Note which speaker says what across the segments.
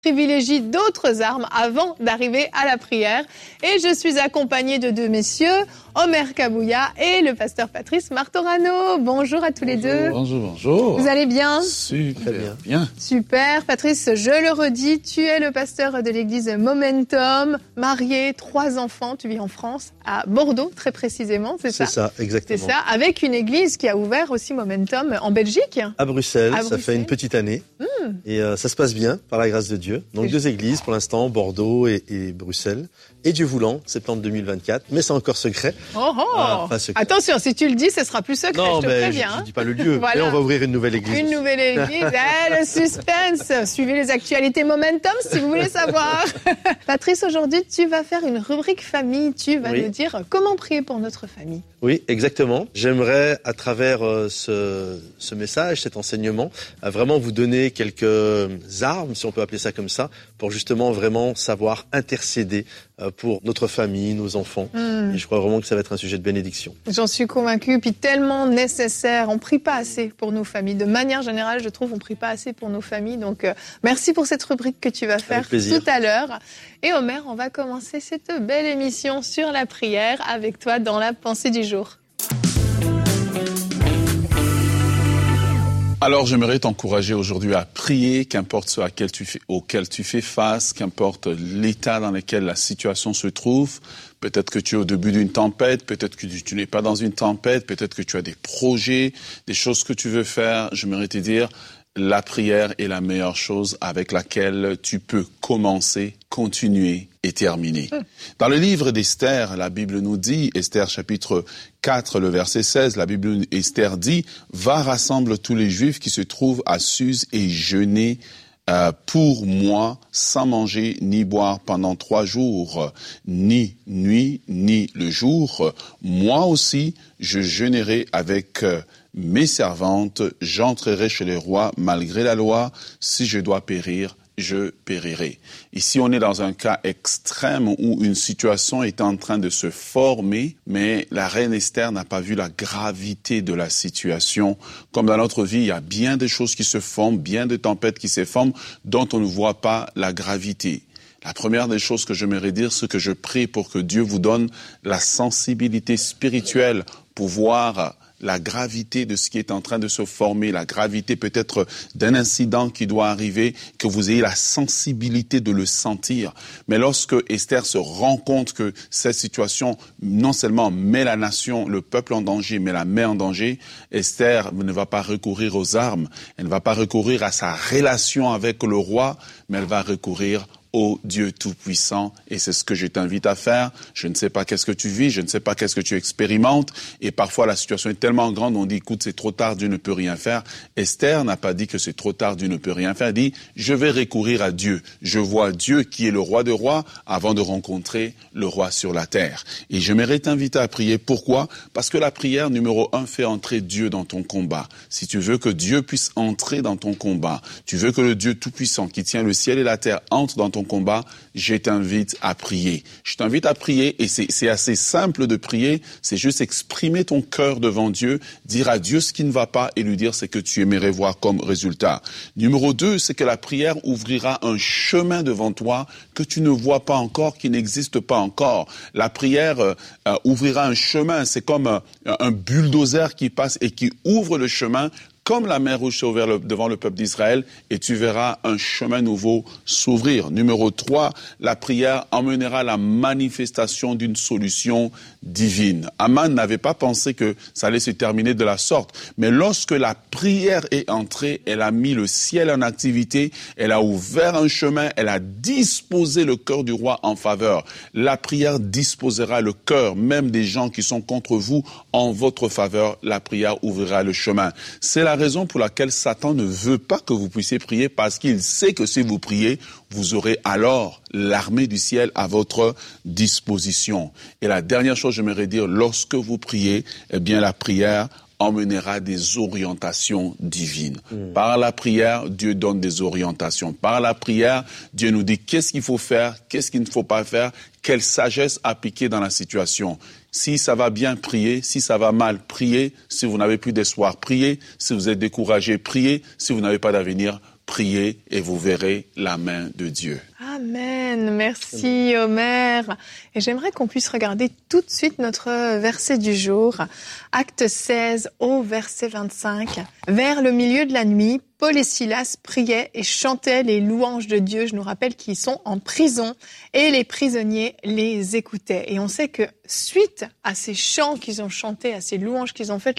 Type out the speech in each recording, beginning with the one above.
Speaker 1: privilégie d'autres armes avant d'arriver à la prière. Et je suis accompagnée de deux messieurs, Omer Kabouya et le pasteur Patrice Martorano. Bonjour à tous les deux.
Speaker 2: Bonjour.
Speaker 1: Vous allez bien?
Speaker 2: Super bien.
Speaker 1: Super. Patrice, je le redis, tu es le pasteur de l'église Momentum, marié, 3 enfants, tu vis en France, à Bordeaux très précisément, c'est ça?
Speaker 3: C'est ça, exactement.
Speaker 1: C'est ça, avec une église qui a ouvert aussi Momentum en Belgique.
Speaker 3: À Bruxelles, ça fait une petite année. Et ça se passe bien, par la grâce de Dieu. Donc 2 églises pour l'instant, Bordeaux et Bruxelles. Et Dieu voulant, septembre 2024. Mais c'est encore secret.
Speaker 1: Secret. Attention, si tu le dis, ce sera plus secret, je te préviens.
Speaker 3: Je ne dis pas le lieu.
Speaker 1: Voilà.
Speaker 3: Mais on va ouvrir une nouvelle église.
Speaker 1: Une nouvelle église, le suspense. Suivez les actualités Momentum si vous voulez savoir. Patrice, aujourd'hui, tu vas faire une rubrique famille. Tu vas nous dire comment prier pour notre famille.
Speaker 3: Oui, exactement. J'aimerais, à travers ce message, cet enseignement, vraiment vous donner quelques armes, si on peut appeler ça comme ça, pour justement vraiment savoir intercéder pour notre famille, nos enfants. Et je crois vraiment que ça va être un sujet de bénédiction. J'en
Speaker 1: suis convaincue, puis tellement nécessaire. On prie pas assez pour nos familles. De manière générale, je trouve, on prie pas assez pour nos familles. Donc, merci pour cette rubrique que tu vas faire tout à l'heure. Et Omer, on va commencer cette belle émission sur la prière avec toi dans la pensée du jour.
Speaker 2: Alors, j'aimerais t'encourager aujourd'hui à prier, qu'importe ce auquel tu fais face, qu'importe l'état dans lequel la situation se trouve. Peut-être que tu es au début d'une tempête, peut-être que tu n'es pas dans une tempête, peut-être que tu as des projets, des choses que tu veux faire. J'aimerais te dire, la prière est la meilleure chose avec laquelle tu peux commencer, continuer et terminer. Dans le livre d'Esther, la Bible nous dit, Esther chapitre 4, le verset 16, la Bible Esther dit, « Va rassemble tous les Juifs qui se trouvent à Suse et jeûner pour moi, sans manger ni boire pendant 3 jours, ni nuit, ni le jour. Moi aussi, je jeûnerai avec mes servantes, j'entrerai chez les rois malgré la loi. Si je dois périr, je périrai. » Ici, on est dans un cas extrême où une situation est en train de se former, mais la reine Esther n'a pas vu la gravité de la situation. Comme dans notre vie, il y a bien des choses qui se forment, bien de tempêtes qui se forment, dont on ne voit pas la gravité. La première des choses que j'aimerais dire, c'est que je prie pour que Dieu vous donne la sensibilité spirituelle pour voir la gravité de ce qui est en train de se former, la gravité peut-être d'un incident qui doit arriver, que vous ayez la sensibilité de le sentir. Mais lorsque Esther se rend compte que cette situation non seulement met la nation, le peuple en danger, mais la met en danger, Esther ne va pas recourir aux armes, elle ne va pas recourir à sa relation avec le roi, mais elle va recourir au Dieu Tout-Puissant, et c'est ce que je t'invite à faire. Je ne sais pas qu'est-ce que tu vis, je ne sais pas qu'est-ce que tu expérimentes, et parfois la situation est tellement grande, on dit, écoute, c'est trop tard, Dieu ne peut rien faire. Esther n'a pas dit que c'est trop tard, Dieu ne peut rien faire, elle dit, je vais recourir à Dieu. Je vois Dieu qui est le roi de rois avant de rencontrer le roi sur la terre. Et j'aimerais t'inviter à prier. Pourquoi? Parce que la prière, numéro 1, fait entrer Dieu dans ton combat. Si tu veux que Dieu puisse entrer dans ton combat, tu veux que le Dieu Tout-Puissant qui tient le ciel et la terre entre dans ton combat, je t'invite à prier. Je t'invite à prier et c'est assez simple de prier, c'est juste exprimer ton cœur devant Dieu, dire à Dieu ce qui ne va pas et lui dire ce que tu aimerais voir comme résultat. Numéro 2, c'est que la prière ouvrira un chemin devant toi que tu ne vois pas encore, qui n'existe pas encore. La prière ouvrira un chemin, c'est comme un bulldozer qui passe et qui ouvre le chemin comme la mer Rouge s'est ouverte devant le peuple d'Israël, et tu verras un chemin nouveau s'ouvrir. Numéro 3, la prière emmènera la manifestation d'une solution divine. Aman n'avait pas pensé que ça allait se terminer de la sorte, mais lorsque la prière est entrée, elle a mis le ciel en activité, elle a ouvert un chemin, elle a disposé le cœur du roi en faveur. La prière disposera le cœur, même des gens qui sont contre vous, en votre faveur. La prière ouvrira le chemin. C'est la raison pour laquelle Satan ne veut pas que vous puissiez prier, parce qu'il sait que si vous priez, vous aurez alors l'armée du ciel à votre disposition. Et la dernière chose, j'aimerais dire, lorsque vous priez, eh bien la prière emmènera des orientations divines. Par la prière, Dieu donne des orientations. Par la prière, Dieu nous dit qu'est-ce qu'il faut faire, qu'est-ce qu'il ne faut pas faire, quelle sagesse appliquer dans la situation. Si ça va bien, priez. Si ça va mal, priez. Si vous n'avez plus d'espoir, priez. Si vous êtes découragé, priez. Si vous n'avez pas d'avenir, priez et vous verrez la main de Dieu.
Speaker 1: Amen. Merci, Omer. Et j'aimerais qu'on puisse regarder tout de suite notre verset du jour. Acte 16 au verset 25. Vers le milieu de la nuit, Paul et Silas priaient et chantaient les louanges de Dieu. Je nous rappelle qu'ils sont en prison et les prisonniers les écoutaient. Et on sait que suite à ces chants qu'ils ont chantés, à ces louanges qu'ils ont faites,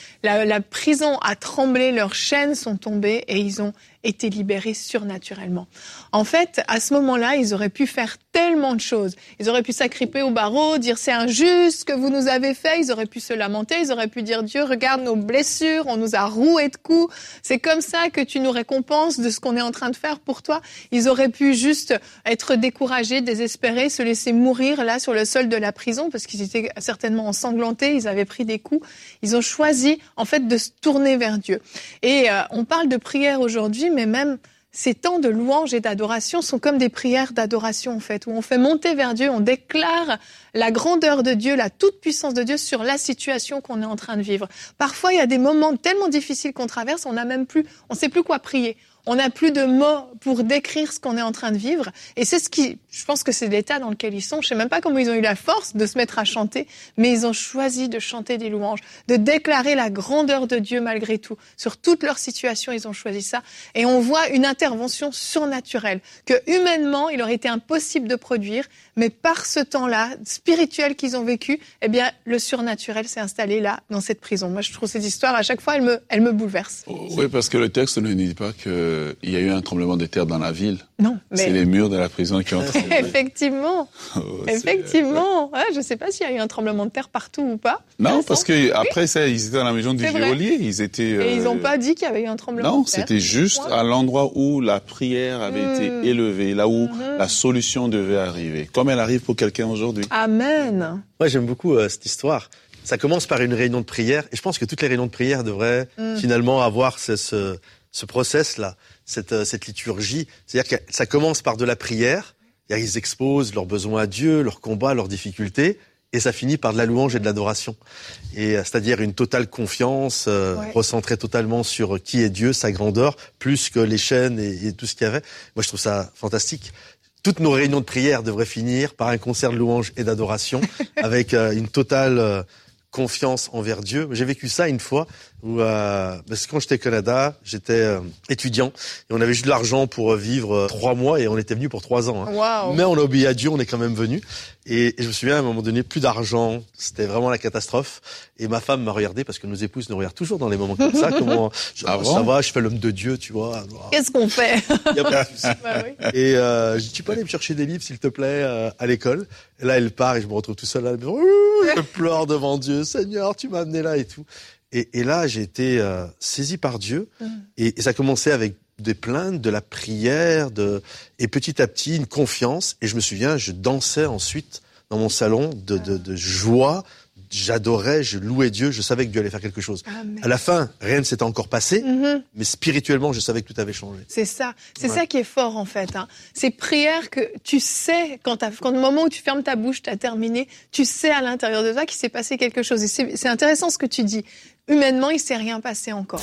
Speaker 1: la prison a tremblé, leurs chaînes sont tombées et ils ont été libérés surnaturellement. En fait, à ce moment-là, ils auraient pu faire tellement de choses. Ils auraient pu s'agripper au barreau, dire c'est injuste ce que vous nous avez fait. Ils auraient pu se lamenter, ils auraient pu dire Dieu, regarde nos blessures, on nous a roués de coups. C'est comme ça que tu nous récompenses de ce qu'on est en train de faire pour toi. Ils auraient pu juste être découragés, désespérés, se laisser mourir là sur le sol de la prison parce qu'ils étaient certainement ensanglantés, ils avaient pris des coups. Ils ont choisi en fait de se tourner vers Dieu. Et on parle de prière aujourd'hui, mais même ces temps de louange et d'adoration sont comme des prières d'adoration en fait, où on fait monter vers Dieu, on déclare la grandeur de Dieu, la toute-puissance de Dieu sur la situation qu'on est en train de vivre. Parfois, il y a des moments tellement difficiles qu'on traverse, on sait plus quoi prier. On n'a plus de mots pour décrire ce qu'on est en train de vivre. Et c'est je pense que c'est l'état dans lequel ils sont. Je sais même pas comment ils ont eu la force de se mettre à chanter, mais ils ont choisi de chanter des louanges, de déclarer la grandeur de Dieu malgré tout. Sur toute leur situation, ils ont choisi ça. Et on voit une intervention surnaturelle que humainement, il aurait été impossible de produire, mais par ce temps-là, spirituel qu'ils ont vécu, eh bien, le surnaturel s'est installé là, dans cette prison. Moi, je trouve cette histoire, à chaque fois, elle me bouleverse.
Speaker 2: Oui, parce que le texte ne dit pas qu'il y a eu un tremblement de terre dans la ville.
Speaker 1: Non, mais...
Speaker 2: C'est les murs de la prison qui ont tremblé.
Speaker 1: Effectivement. Effectivement. Ouais, je ne sais pas s'il y a eu un tremblement de terre partout ou pas.
Speaker 2: Non, parce que après ça, ils étaient dans la maison du geôlier.
Speaker 1: Et ils n'ont pas dit qu'il y avait eu un tremblement de terre.
Speaker 2: Non, c'était juste à l'endroit où la prière avait été élevée, là où la solution devait arriver. Comme elle arrive pour quelqu'un aujourd'hui.
Speaker 1: Amen.
Speaker 3: Moi, j'aime beaucoup cette histoire. Ça commence par une réunion de prière. Et je pense que toutes les réunions de prière devraient finalement avoir ce process-là, cette liturgie. C'est-à-dire que ça commence par de la prière. Ils exposent leurs besoins à Dieu, leurs combats, leurs difficultés. Et ça finit par de la louange et de l'adoration. Et c'est-à-dire une totale confiance, recentrée totalement sur qui est Dieu, sa grandeur, plus que les chaînes et tout ce qu'il y avait. Moi, je trouve ça fantastique. Toutes nos réunions de prière devraient finir par un concert de louange et d'adoration avec une totale confiance envers Dieu. J'ai vécu ça une fois où, parce que quand j'étais au Canada, j'étais étudiant et on avait juste de l'argent pour vivre 3 mois et on était venu pour 3 ans. Hein.
Speaker 1: Wow.
Speaker 3: Mais on a obéi à Dieu, on est quand même venu. Et je me souviens à un moment donné, plus d'argent, c'était vraiment la catastrophe. Et ma femme m'a regardé parce que nos épouses nous regardent toujours dans les moments comme ça. Comment ça va, je fais l'homme de Dieu, tu vois.
Speaker 1: Qu'est-ce qu'on fait?
Speaker 3: Y a pas de souci. Bah oui. Et je dis, tu peux aller me chercher des livres, s'il te plaît, à l'école. Et là, elle part et je me retrouve tout seul là. Je pleure devant Dieu. Seigneur, tu m'as amené là et tout. Et là, j'ai été saisi par Dieu. Et ça commençait avec des plaintes, de la prière, et petit à petit, une confiance. Et je me souviens, je dansais ensuite dans mon salon de joie. J'adorais, je louais Dieu, je savais que Dieu allait faire quelque chose. Amen. À la fin, rien ne s'était encore passé, mais spirituellement, je savais que tout avait changé.
Speaker 1: C'est ça. C'est ça qui est fort, en fait. Hein. Ces prières que tu sais, quand au moment où tu fermes ta bouche, tu as terminé, tu sais à l'intérieur de toi qu'il s'est passé quelque chose. Et c'est intéressant ce que tu dis. Humainement, il ne s'est rien passé encore.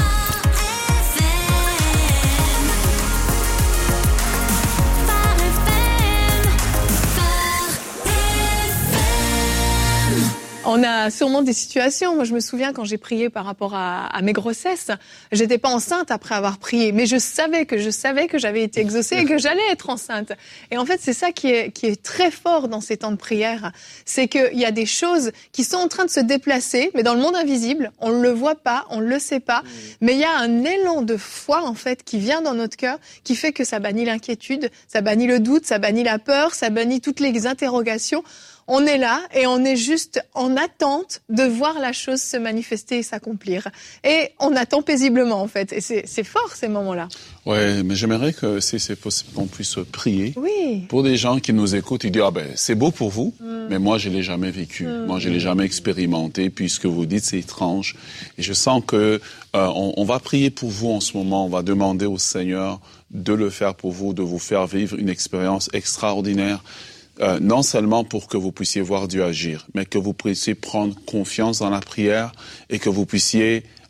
Speaker 1: On a sûrement des situations. Moi, je me souviens quand j'ai prié par rapport à mes grossesses, j'étais pas enceinte après avoir prié, mais je savais que j'avais été exaucée et que j'allais être enceinte. Et en fait, c'est ça qui est très fort dans ces temps de prière, c'est qu'il y a des choses qui sont en train de se déplacer, mais dans le monde invisible, on le voit pas, on le sait pas, mais il y a un élan de foi en fait qui vient dans notre cœur, qui fait que ça bannit l'inquiétude, ça bannit le doute, ça bannit la peur, ça bannit toutes les interrogations. On est là et on est juste en attente de voir la chose se manifester et s'accomplir. Et on attend paisiblement, en fait. Et c'est fort, ces moments-là.
Speaker 2: Ouais, mais j'aimerais que, si c'est possible, qu'on puisse prier.
Speaker 1: Oui.
Speaker 2: Pour des gens qui nous écoutent, ils disent, c'est beau pour vous, mais moi, je l'ai jamais vécu. Moi, je l'ai jamais expérimenté, puis ce que vous dites, c'est étrange. Et je sens que, on va prier pour vous en ce moment. On va demander au Seigneur de le faire pour vous, de vous faire vivre une expérience extraordinaire. Non seulement pour que vous puissiez voir Dieu agir, mais que vous puissiez prendre confiance dans la prière et que vous puissiez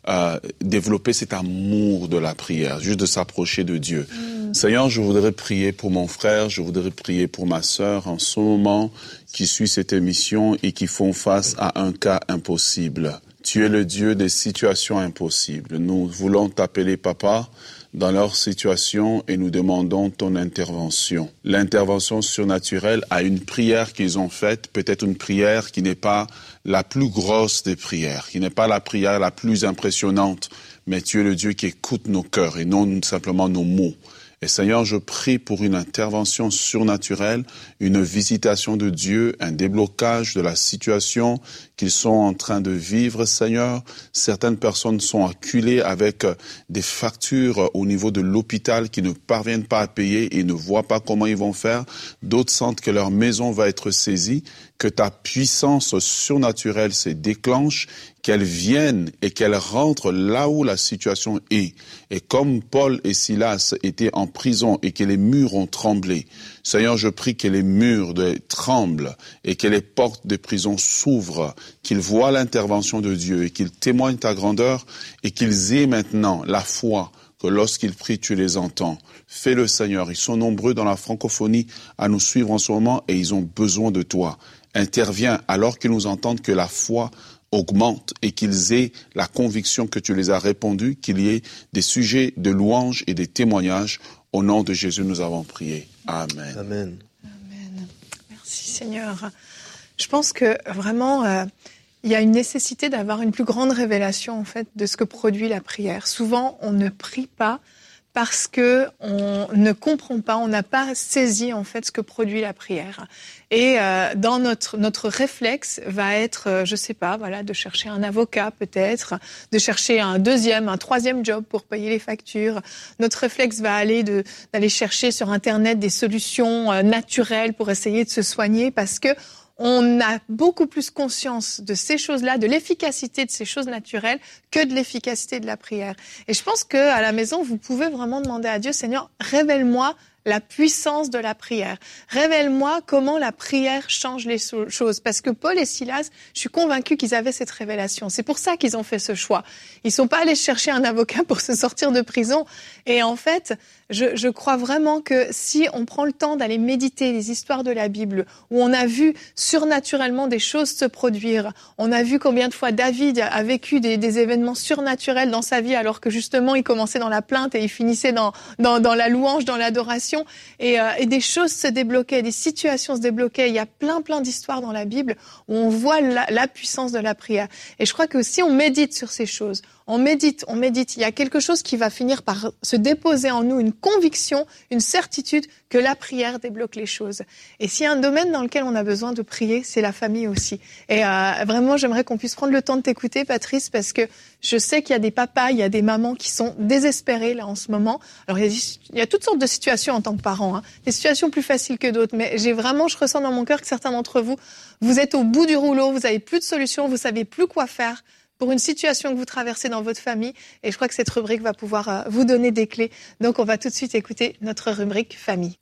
Speaker 2: développer cet amour de la prière, juste de s'approcher de Dieu. Seigneur, je voudrais prier pour mon frère, je voudrais prier pour ma sœur en ce moment qui suit cette émission et qui font face à un cas impossible. Tu es le Dieu des situations impossibles. Nous voulons t'appeler Papa dans leur situation et nous demandons ton intervention. L'intervention surnaturelle à une prière qu'ils ont faite, peut-être une prière qui n'est pas la plus grosse des prières, qui n'est pas la prière la plus impressionnante, mais tu es le Dieu qui écoute nos cœurs et non simplement nos mots. Et Seigneur, je prie pour une intervention surnaturelle, une visitation de Dieu, un déblocage de la situation qu'ils sont en train de vivre, Seigneur. Certaines personnes sont acculées avec des factures au niveau de l'hôpital qui ne parviennent pas à payer et ne voient pas comment ils vont faire. D'autres sentent que leur maison va être saisie, que ta puissance surnaturelle se déclenche, qu'elle vienne et qu'elle rentre là où la situation est. Et comme Paul et Silas étaient en prison et que les murs ont tremblé, Seigneur, je prie que les murs tremblent et que les portes des prisons s'ouvrent, qu'ils voient l'intervention de Dieu et qu'ils témoignent ta grandeur et qu'ils aient maintenant la foi que lorsqu'ils prient, tu les entends. Fais-le, Seigneur. Ils sont nombreux dans la francophonie à nous suivre en ce moment et ils ont besoin de toi. Interviens alors qu'ils nous entendent, que la foi augmente et qu'ils aient la conviction que tu les as répondu, qu'il y ait des sujets de louanges et des témoignages. Au nom de Jésus, nous avons prié. Amen.
Speaker 3: Amen.
Speaker 1: Amen. Merci Seigneur. Je pense que vraiment, il y a une nécessité d'avoir une plus grande révélation en fait de ce que produit la prière. Souvent, on ne prie pas parce que on ne comprend pas, on n'a pas saisi en fait ce que produit la prière. Et dans notre réflexe va être, je sais pas, voilà, de chercher un avocat peut-être, de chercher un troisième job pour payer les factures. Notre réflexe va aller d'aller chercher sur Internet des solutions naturelles pour essayer de se soigner, parce que on a beaucoup plus conscience de ces choses-là, de l'efficacité de ces choses naturelles que de l'efficacité de la prière. Et je pense qu'à la maison, vous pouvez vraiment demander à Dieu, Seigneur, révèle-moi la puissance de la prière. Révèle-moi comment la prière change les choses. Parce que Paul et Silas, je suis convaincue qu'ils avaient cette révélation. C'est pour ça qu'ils ont fait ce choix. Ils sont pas allés chercher un avocat pour se sortir de prison. Et en fait, je crois vraiment que si on prend le temps d'aller méditer les histoires de la Bible, où on a vu surnaturellement des choses se produire, on a vu combien de fois David a vécu des événements surnaturels dans sa vie, alors que justement il commençait dans la plainte et il finissait dans la louange, dans l'adoration, et des choses se débloquaient, des situations se débloquaient. Il y a plein d'histoires dans la Bible où on voit la puissance de la prière. Et je crois que si on médite sur ces choses, on médite, il y a quelque chose qui va finir par se déposer en nous, une conviction, une certitude que la prière débloque les choses. Et s'il y a un domaine dans lequel on a besoin de prier, c'est la famille aussi. Et vraiment, j'aimerais qu'on puisse prendre le temps de t'écouter, Patrice, parce que je sais qu'il y a des papas, il y a des mamans qui sont désespérés là en ce moment. Alors il y a toutes sortes de situations en tant que parents, des situations plus faciles que d'autres, mais je ressens dans mon cœur que certains d'entre vous, vous êtes au bout du rouleau, vous avez plus de solution, vous savez plus quoi faire pour une situation que vous traversez dans votre famille. Et je crois que cette rubrique va pouvoir vous donner des clés. Donc, on va tout de suite écouter notre rubrique famille.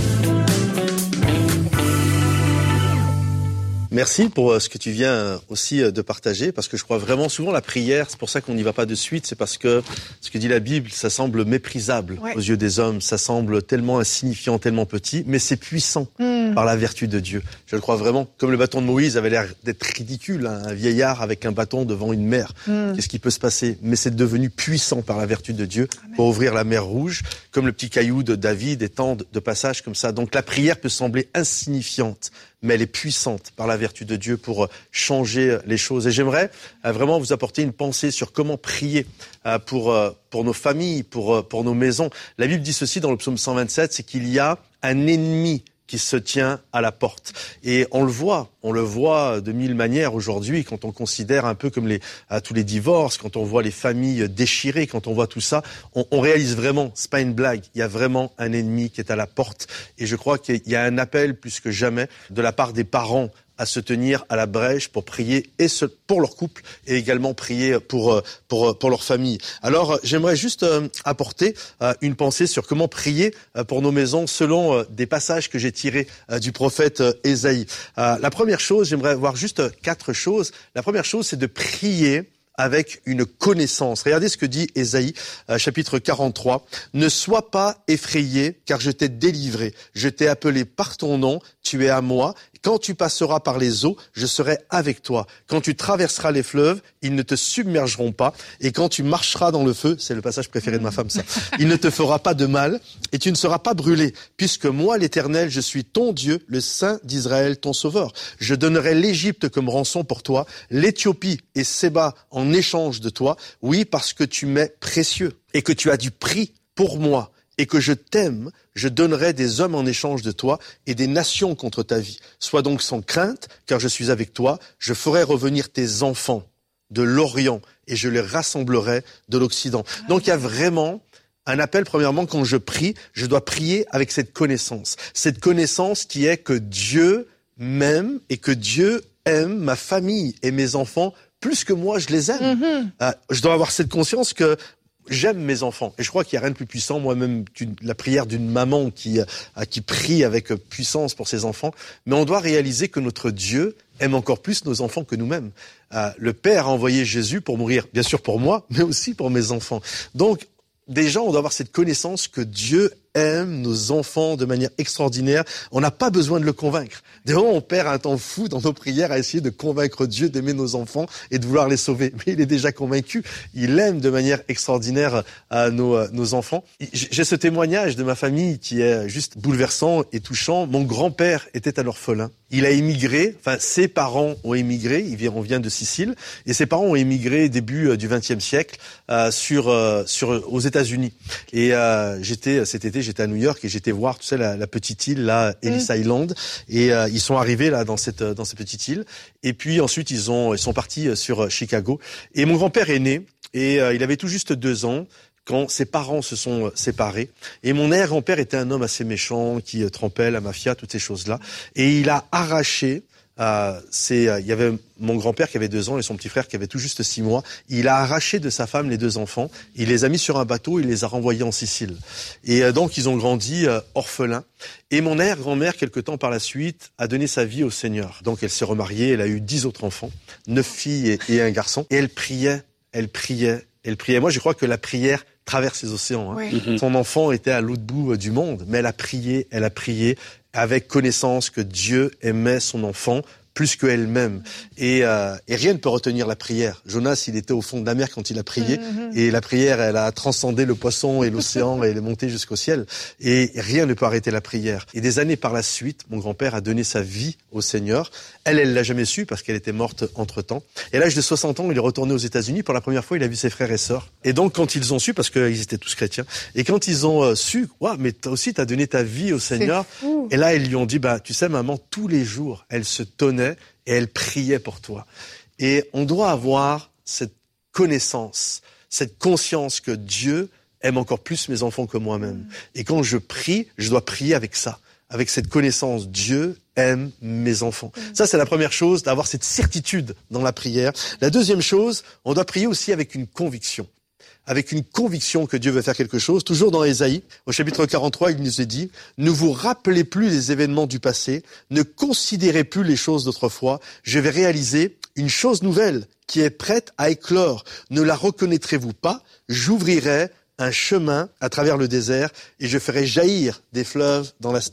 Speaker 3: Merci pour ce que tu viens aussi de partager, parce que je crois vraiment souvent la prière, c'est pour ça qu'on n'y va pas de suite, c'est parce que ce que dit la Bible, ça semble méprisable aux yeux des hommes, ça semble tellement insignifiant, tellement petit, mais c'est puissant par la vertu de Dieu. Je le crois vraiment, comme le bâton de Moïse avait l'air d'être ridicule, un vieillard avec un bâton devant une mer. Qu'est-ce qui peut se passer? Mais c'est devenu puissant par la vertu de Dieu pour ouvrir la mer Rouge, comme le petit caillou de David, des temps de passage comme ça. Donc la prière peut sembler insignifiante, mais elle est puissante par la vertu de Dieu pour changer les choses. Et j'aimerais vraiment vous apporter une pensée sur comment prier pour nos familles, pour nos maisons. La Bible dit ceci dans le psaume 127, c'est qu'il y a un ennemi qui se tient à la porte. Et on le voit de mille manières aujourd'hui, quand on considère un peu comme tous les divorces, quand on voit les familles déchirées, quand on voit tout ça, on réalise vraiment, c'est pas une blague, il y a vraiment un ennemi qui est à la porte. Et je crois qu'il y a un appel plus que jamais de la part des parents à se tenir à la brèche pour prier pour leur couple et également prier pour leur famille. Alors, j'aimerais juste apporter une pensée sur comment prier pour nos maisons selon des passages que j'ai tirés du prophète Ésaïe. La première chose, j'aimerais voir juste 4 choses. La première chose, c'est de prier avec une connaissance. Regardez ce que dit Ésaïe, chapitre 43. « Ne sois pas effrayé, car je t'ai délivré. Je t'ai appelé par ton nom, tu es à moi. Quand tu passeras par les eaux, je serai avec toi. Quand tu traverseras les fleuves, ils ne te submergeront pas. Et quand tu marcheras dans le feu, c'est le passage préféré de ma femme, ça. Il ne te fera pas de mal et tu ne seras pas brûlé. Puisque moi, l'Éternel, je suis ton Dieu, le Saint d'Israël, ton Sauveur. Je donnerai l'Égypte comme rançon pour toi, l'Éthiopie et Séba en échange de toi. Oui, parce que tu m'es précieux et que tu as du prix pour moi. Et que je t'aime, je donnerai des hommes en échange de toi et des nations contre ta vie. Sois donc sans crainte, car je suis avec toi. Je ferai revenir tes enfants de l'Orient et je les rassemblerai de l'Occident. Donc il y a vraiment un appel, premièrement, quand je prie, je dois prier avec cette connaissance. Cette connaissance qui est que Dieu m'aime et que Dieu aime ma famille et mes enfants plus que moi je les aime. Je dois avoir cette conscience que j'aime mes enfants. Et je crois qu'il n'y a rien de plus puissant, moi-même, la prière d'une maman qui prie avec puissance pour ses enfants. Mais on doit réaliser que notre Dieu aime encore plus nos enfants que nous-mêmes. Le Père a envoyé Jésus pour mourir, bien sûr pour moi, mais aussi pour mes enfants. Donc, déjà, on doit avoir cette connaissance que Dieu aime nos enfants de manière extraordinaire. On n'a pas besoin de le convaincre. Des fois, on perd un temps fou dans nos prières à essayer de convaincre Dieu d'aimer nos enfants et de vouloir les sauver. Mais il est déjà convaincu. Il aime de manière extraordinaire nos enfants. J'ai ce témoignage de ma famille qui est juste bouleversant et touchant. Mon grand-père était un orphelin. Il a émigré, enfin, ses parents ont émigré. On vient de Sicile. Et ses parents ont émigré début du XXe siècle, aux États-Unis. Et, cet été, j'étais à New York et j'étais voir, tu sais, la petite île, là, Ellis Island. Et, ils sont arrivés, là, dans cette petite île. Et puis, ensuite, ils sont partis sur Chicago. Et mon grand-père est né. Et, il avait tout juste 2 ans quand ses parents se sont séparés. Et mon arrière-grand-père était un homme assez méchant, qui trempait la mafia, toutes ces choses-là. Et il a arraché, il y avait mon grand-père qui avait 2 ans et son petit frère qui avait tout juste 6 mois. Il a arraché de sa femme les 2 enfants. Il les a mis sur un bateau, il les a renvoyés en Sicile. Et donc, ils ont grandi orphelins. Et mon arrière-grand-mère, quelque temps par la suite, a donné sa vie au Seigneur. Donc, elle s'est remariée, elle a eu 10 autres enfants, 9 filles et un garçon. Et elle priait. Moi, je crois que la prière traverse les océans. Oui. Son enfant était à l'autre bout du monde, mais elle a prié avec connaissance que Dieu aimait son enfant plus qu'elle-même. Et rien ne peut retenir la prière. Jonas, il était au fond de la mer quand il a prié. Et la prière, elle a transcendé le poisson et l'océan et elle est montée jusqu'au ciel. Et rien ne peut arrêter la prière. Et des années par la suite, mon grand-père a donné sa vie au Seigneur. Elle l'a jamais su parce qu'elle était morte entre-temps. Et à l'âge de 60 ans, il est retourné aux États-Unis. Pour la première fois, il a vu ses frères et sœurs. Et donc, quand ils ont su, parce qu'ils étaient tous chrétiens, et quand ils ont su, ouais, mais toi aussi, t'as donné ta vie au Seigneur. Et là, ils lui ont dit, tu sais, maman, tous les jours, elle se tenait et elle priait pour toi. Et on doit avoir cette connaissance, cette conscience que Dieu aime encore plus mes enfants que moi-même. Et quand je prie, je dois prier avec ça, avec cette connaissance. Dieu aime mes enfants. Ça, c'est la première chose, d'avoir cette certitude dans la prière. La deuxième chose, on doit prier aussi avec une conviction. Avec une conviction que Dieu veut faire quelque chose. Toujours dans Ésaïe, au chapitre 43, il nous est dit « Ne vous rappelez plus les événements du passé, ne considérez plus les choses d'autrefois. Je vais réaliser une chose nouvelle qui est prête à éclore. Ne la reconnaîtrez-vous pas? J'ouvrirai un chemin à travers le désert et je ferai jaillir des fleuves dans la steppe. »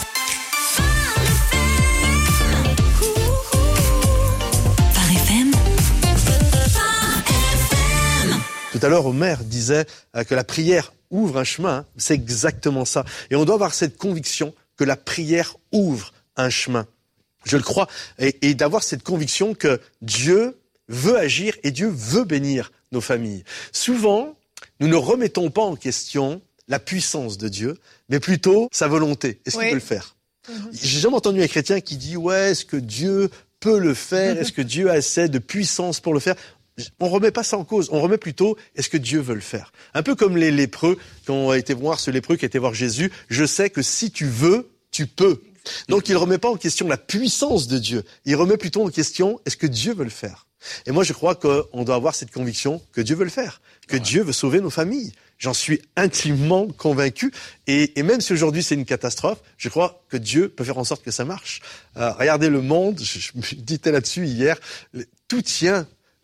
Speaker 3: Tout à l'heure, Omer disait que la prière ouvre un chemin. C'est exactement ça. Et on doit avoir cette conviction que la prière ouvre un chemin. Je le crois. Et d'avoir cette conviction que Dieu veut agir et Dieu veut bénir nos familles. Souvent, nous ne remettons pas en question la puissance de Dieu, mais plutôt sa volonté. Est-ce qu'il peut le faire? J'ai jamais entendu un chrétien qui dit « Ouais, est-ce que Dieu peut le faire? Est-ce que Dieu a assez de puissance pour le faire ?» On remet pas ça en cause. On remet plutôt, est-ce que Dieu veut le faire? Un peu comme les lépreux, quand on a été voir ce lépreux qui a été voir Jésus. Je sais que si tu veux, tu peux. Donc il remet pas en question la puissance de Dieu. Il remet plutôt en question, est-ce que Dieu veut le faire? Et moi, je crois qu'on doit avoir cette conviction que Dieu veut le faire. Que Dieu veut sauver nos familles. J'en suis intimement convaincu. Et même si aujourd'hui c'est une catastrophe, je crois que Dieu peut faire en sorte que ça marche. Regardez le monde, je méditais là-dessus hier, tout tient.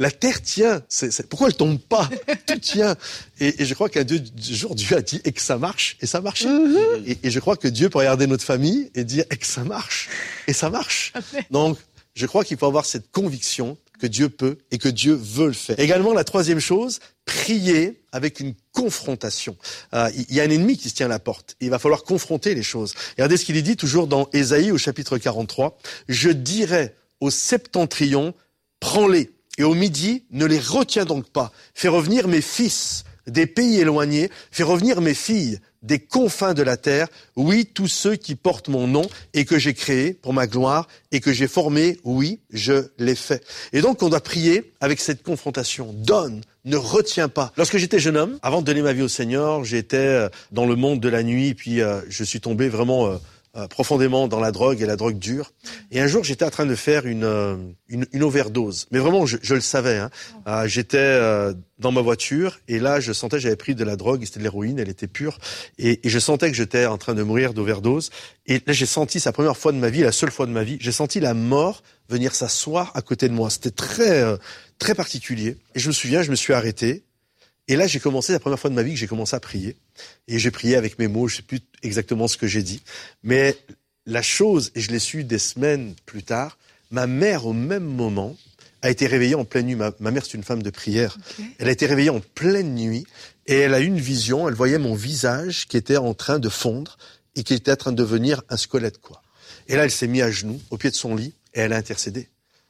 Speaker 3: la terre tient. Pourquoi elle tombe pas? Tout tient. Et je crois qu'un jour, Dieu a dit et que ça marche, et ça marchait. Et je crois que Dieu peut regarder notre famille et dire et que ça marche, et ça marche. Donc, je crois qu'il faut avoir cette conviction que Dieu peut et que Dieu veut le faire. Également, la troisième chose, prier avec une confrontation. Il y a un ennemi qui se tient à la porte. Il va falloir confronter les choses. Et regardez ce qu'il est dit toujours dans Ésaïe au chapitre 43. « Je dirai au septentrion, prends-les, et au midi, ne les retiens donc pas. Fais revenir mes fils des pays éloignés, fais revenir mes filles des confins de la terre, oui, tous ceux qui portent mon nom et que j'ai créé pour ma gloire et que j'ai formé, oui, je l'ai fait. » Et donc, on doit prier avec cette confrontation. Donne, ne retiens pas. Lorsque j'étais jeune homme, avant de donner ma vie au Seigneur, j'étais dans le monde de la nuit, puis je suis tombé vraiment profondément dans la drogue et la drogue dure. Et un jour, j'étais en train de faire une overdose. Mais vraiment, je le savais. J'étais dans ma voiture et là, je sentais que j'avais pris de la drogue, c'était de l'héroïne, elle était pure. Et je sentais que j'étais en train de mourir d'overdose. Et là, j'ai senti, c'est la première fois de ma vie, la seule fois de ma vie, j'ai senti la mort venir s'asseoir à côté de moi. C'était très particulier. Et je me souviens, je me suis arrêté. Et là, j'ai commencé, la première fois de ma vie que j'ai commencé à prier. Et j'ai prié avec mes mots, je sais plus exactement ce que j'ai dit. Mais la chose, et je l'ai su des semaines plus tard, ma mère, au même moment, a été réveillée en pleine nuit. Ma mère, c'est une femme de prière. Okay. Elle a été réveillée en pleine nuit et elle a eu une vision. Elle voyait mon visage qui était en train de fondre et qui était en train de devenir un squelette, quoi. Et là, elle s'est mise à genoux, au pied de son lit, et elle a intercédé.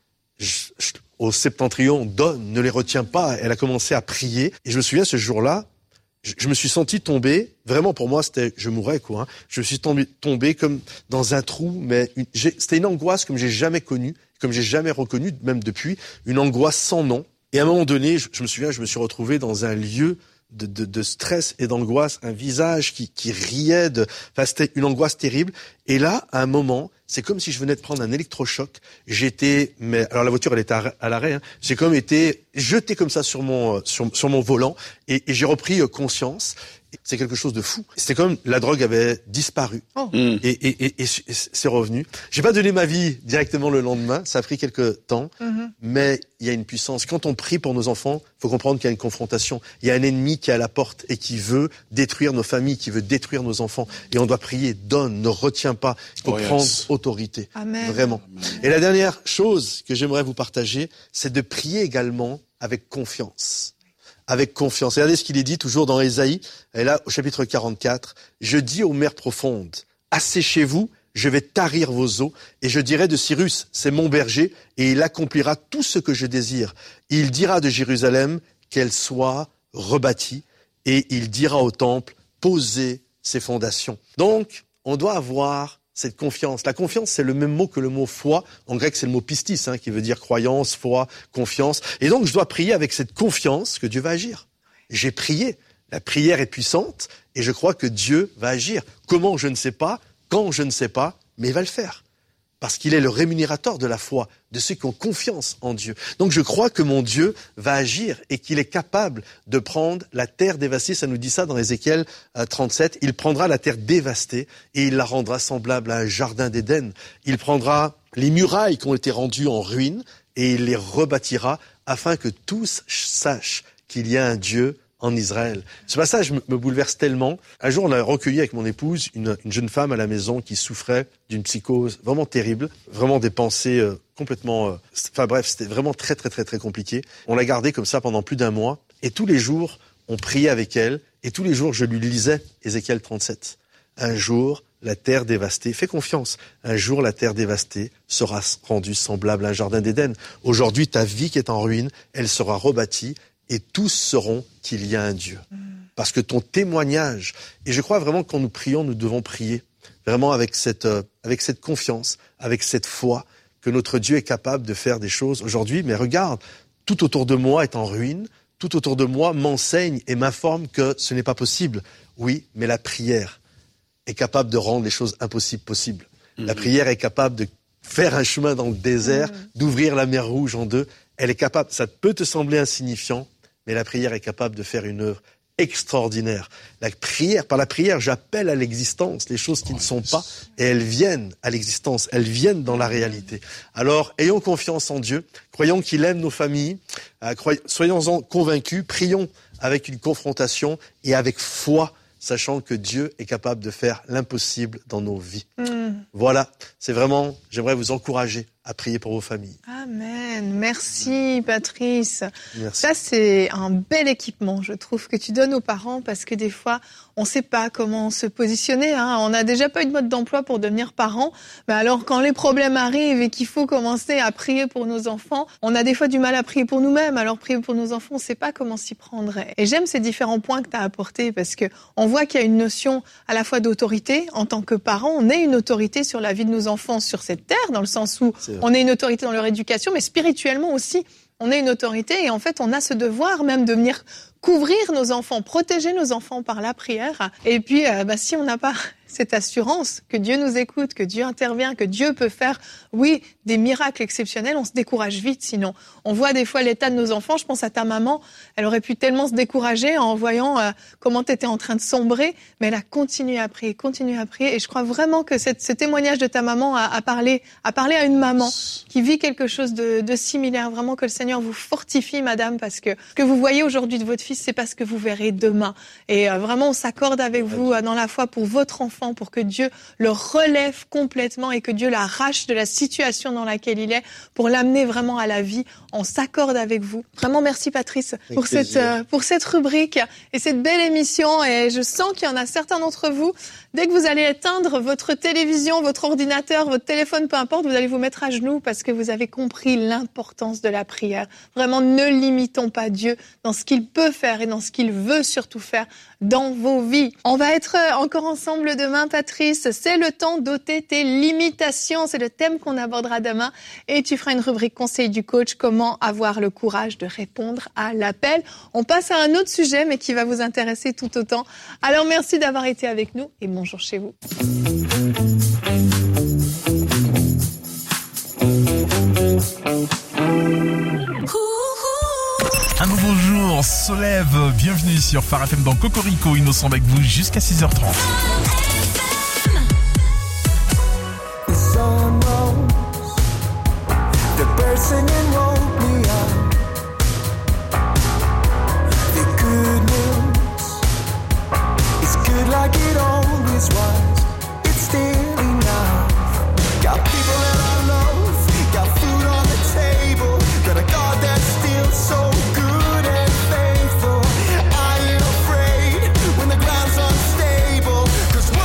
Speaker 3: Au septentrion, donne, ne les retiens pas. Elle a commencé à prier. Et je me souviens, ce jour-là, je me suis senti tomber. Vraiment, pour moi, je mourais, quoi. Je me suis tombé comme dans un trou, mais c'était une angoisse comme j'ai jamais connue, comme j'ai jamais reconnue, même depuis, une angoisse sans nom. Et à un moment donné, je me souviens, je me suis retrouvé dans un lieu de stress et d'angoisse, un visage qui riait enfin, c'était une angoisse terrible. Et là, à un moment, c'est comme si je venais de prendre un électrochoc. Alors la voiture, elle était à l'arrêt, J'ai comme été jeté comme ça sur mon volant et j'ai repris conscience. C'est quelque chose de fou. C'était comme la drogue avait disparu. Et c'est revenu. J'ai pas donné ma vie directement le lendemain. Ça a pris quelques temps. Mais il y a une puissance. Quand on prie pour nos enfants, faut comprendre qu'il y a une confrontation. Il y a un ennemi qui est à la porte et qui veut détruire nos familles, qui veut détruire nos enfants. Et on doit prier, donne, ne retiens pas. Il faut prendre autorité. Amen. Vraiment. Amen. Et la dernière chose que j'aimerais vous partager, c'est de prier également avec confiance. Avec confiance. Regardez ce qu'il est dit toujours dans Ésaïe, et là au chapitre 44. « Je dis aux mers profondes, asséchez-vous, je vais tarir vos eaux, et je dirai de Cyrus, c'est mon berger, et il accomplira tout ce que je désire. Il dira de Jérusalem qu'elle soit rebâtie, et il dira au temple, posez ses fondations. » Donc, on doit avoir cette confiance. La confiance, c'est le même mot que le mot foi. En grec, c'est le mot pistis, qui veut dire croyance, foi, confiance. Et donc, je dois prier avec cette confiance que Dieu va agir. J'ai prié. La prière est puissante et je crois que Dieu va agir. Comment, je ne sais pas. Quand, je ne sais pas. Mais il va le faire. Parce qu'il est le rémunérateur de la foi, de ceux qui ont confiance en Dieu. Donc je crois que mon Dieu va agir et qu'il est capable de prendre la terre dévastée. Ça nous dit ça dans Ézéchiel 37. Il prendra la terre dévastée et il la rendra semblable à un jardin d'Éden. Il prendra les murailles qui ont été rendues en ruine et il les rebâtira afin que tous sachent qu'il y a un Dieu en Israël. Ce passage me bouleverse tellement. Un jour, on a recueilli avec mon épouse une jeune femme à la maison qui souffrait d'une psychose vraiment terrible, vraiment des pensées complètement... Enfin bref, c'était vraiment très compliqué. On l'a gardée comme ça pendant plus d'un mois. Et tous les jours, on priait avec elle. Et tous les jours, je lui lisais Ézéchiel 37. Un jour, la terre dévastée, fais confiance. Un jour, la terre dévastée sera rendue semblable à un jardin d'Éden. Aujourd'hui, ta vie qui est en ruine, elle sera rebâtie. Et tous sauront qu'il y a un Dieu. Parce que ton témoignage, et je crois vraiment que quand nous prions, nous devons prier vraiment avec cette confiance, avec cette foi, que notre Dieu est capable de faire des choses aujourd'hui. Mais regarde, tout autour de moi est en ruine, tout autour de moi m'enseigne et m'informe que ce n'est pas possible. Oui, mais la prière est capable de rendre les choses impossibles possibles. La prière est capable de faire un chemin dans le désert, d'ouvrir la mer Rouge en deux. Elle est capable, ça peut te sembler insignifiant, mais la prière est capable de faire une œuvre extraordinaire. Par la prière, j'appelle à l'existence les choses qui ne sont pas et elles viennent à l'existence, elles viennent dans la réalité. Alors, ayons confiance en Dieu, croyons qu'il aime nos familles, soyons-en convaincus, prions avec une confrontation et avec foi, sachant que Dieu est capable de faire l'impossible dans nos vies. Voilà, j'aimerais vous encourager à prier pour vos familles.
Speaker 1: Amen. Merci Patrice.
Speaker 3: Merci.
Speaker 1: Ça c'est un bel équipement, je trouve, que tu donnes aux parents parce que des fois, on ne sait pas comment se positionner. On n'a déjà pas eu de mode d'emploi pour devenir parent. Mais alors quand les problèmes arrivent et qu'il faut commencer à prier pour nos enfants, on a des fois du mal à prier pour nous-mêmes. Alors prier pour nos enfants, on ne sait pas comment s'y prendre. Et j'aime ces différents points que tu as apportés parce qu'on voit qu'il y a une notion à la fois d'autorité. En tant que parent, on est une autorité sur la vie de nos enfants sur cette terre, dans le sens où on est une autorité dans leur éducation, mais spirituellement aussi, on est une autorité et en fait, on a ce devoir même de venir couvrir nos enfants, protéger nos enfants par la prière. Et puis, si on n'a pas cette assurance que Dieu nous écoute, que Dieu intervient, que Dieu peut faire, oui, des miracles exceptionnels, on se décourage vite sinon. On voit des fois l'état de nos enfants, je pense à ta maman, elle aurait pu tellement se décourager en voyant comment tu étais en train de sombrer, mais elle a continué à prier, et je crois vraiment que ce témoignage de ta maman a parlé à une maman qui vit quelque chose de similaire, vraiment que le Seigneur vous fortifie, madame, parce que ce que vous voyez aujourd'hui de votre fils, c'est pas ce que vous verrez demain. Et vraiment, on s'accorde avec vous dans la foi pour votre enfant, pour que Dieu le relève complètement et que Dieu l'arrache de la situation dans laquelle il est pour l'amener vraiment à la vie. On s'accorde avec vous. Vraiment, merci Patrice pour cette rubrique et cette belle émission. Et je sens qu'il y en a certains d'entre vous, dès que vous allez éteindre votre télévision, votre ordinateur, votre téléphone, peu importe, vous allez vous mettre à genoux parce que vous avez compris l'importance de la prière. Vraiment, ne limitons pas Dieu dans ce qu'il peut faire et dans ce qu'il veut surtout faire dans vos vies. On va être encore ensemble demain, Patrice. C'est le temps d'ôter tes limitations. C'est le thème qu'on abordera demain. Et tu feras une rubrique conseil du coach, comment avoir le courage de répondre à l'appel. On passe à un autre sujet, mais qui va vous intéresser tout autant. Alors, merci d'avoir été avec nous et bonjour chez vous.
Speaker 4: Un nouveau jour se lève, bienvenue sur Phare FM dans Cocorico, Innocent avec vous jusqu'à 6h30.
Speaker 5: Cause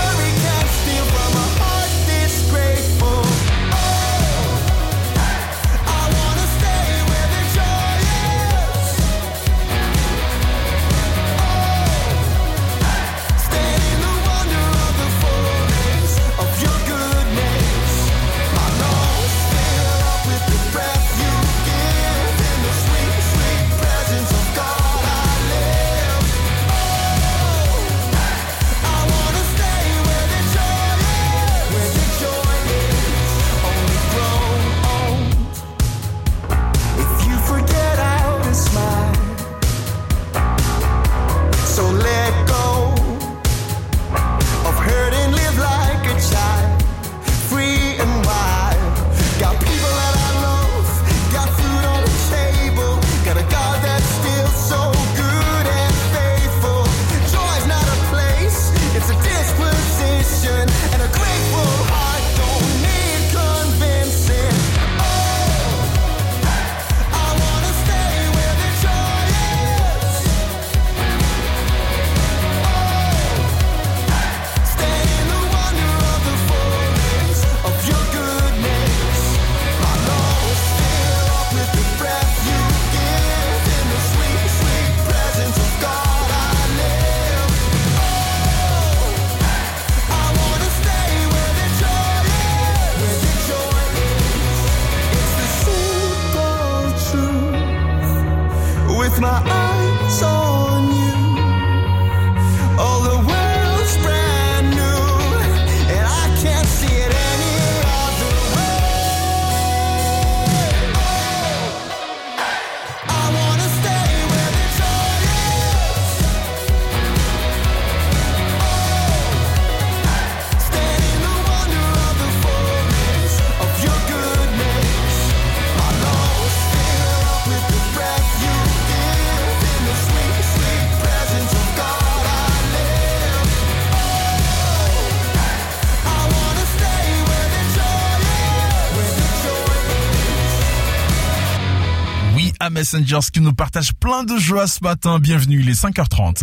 Speaker 4: à Messengers qui nous partage plein de joie ce matin. Bienvenue, il est 5h30.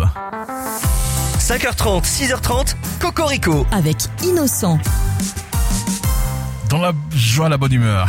Speaker 5: 5h30, 6h30, Cocorico.
Speaker 6: Avec Innocent.
Speaker 4: Dans la joie, la bonne humeur.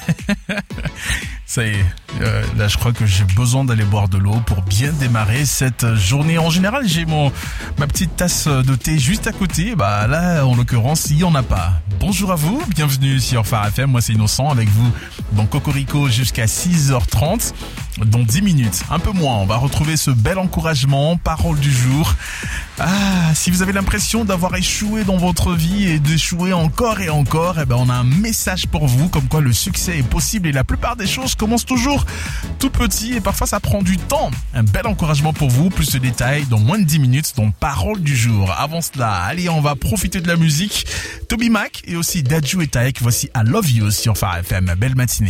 Speaker 4: Ça y est, là je crois que j'ai besoin d'aller boire de l'eau pour bien démarrer cette journée. En général, j'ai ma petite tasse de thé juste à côté. Bah là, en l'occurrence, il n'y en a pas. Bonjour à vous, bienvenue sur Phare FM. Moi c'est Innocent avec vous dans Cocorico jusqu'à 6h30. Dans 10 minutes, un peu moins, on va retrouver ce bel encouragement, parole du jour. Si vous avez l'impression d'avoir échoué dans votre vie et d'échouer encore et encore, on a un message pour vous, comme quoi le succès est possible et la plupart des choses commencent toujours tout petit et parfois ça prend du temps. Un bel encouragement pour vous, plus de détails dans moins de 10 minutes dans parole du jour. Avant cela, allez, on va profiter de la musique. Toby Mac et aussi Dadju et Taek, voici I Love You sur Phare FM. Belle matinée.